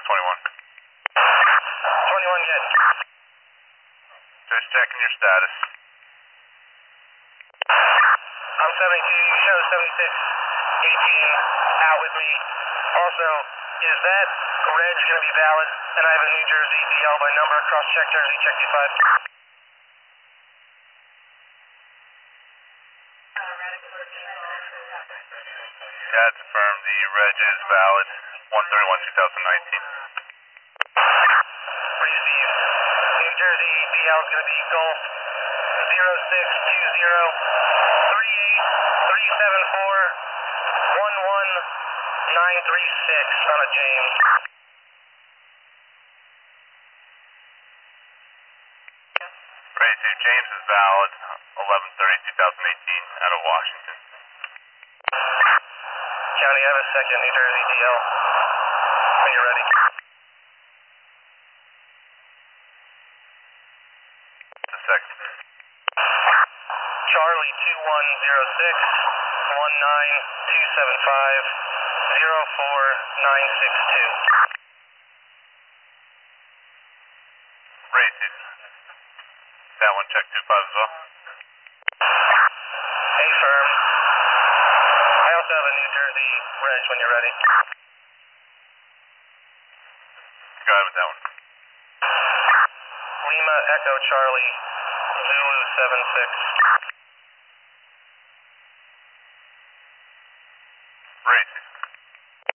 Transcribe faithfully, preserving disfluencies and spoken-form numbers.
twenty-one. twenty-one, good. Just checking your status. I'm seventy-two, you show seventy-six, eighteen, out with me. Also, is that reg going to be valid? And I have a New Jersey D L by number, cross-check Jersey, check two five. Yeah, it's affirmed. The reg is valid. one thirty-one two thousand nineteen. Receive. New Jersey D L is going to be Golf zero six two zero three eight three seven four one one nine three six on a James. Receive. James is valid. eleven thirty two thousand eighteen out of Washington. County, I have a second New Jersey D L. When you're ready. The second. Charlie two one zero six one nine two seven five zero four nine six two. Receive. That one check two five as well. Hey, firm. I also have a New Jersey reg when you're ready. Go ahead with that one. Lima Echo Charlie Zulu seven six. Receive.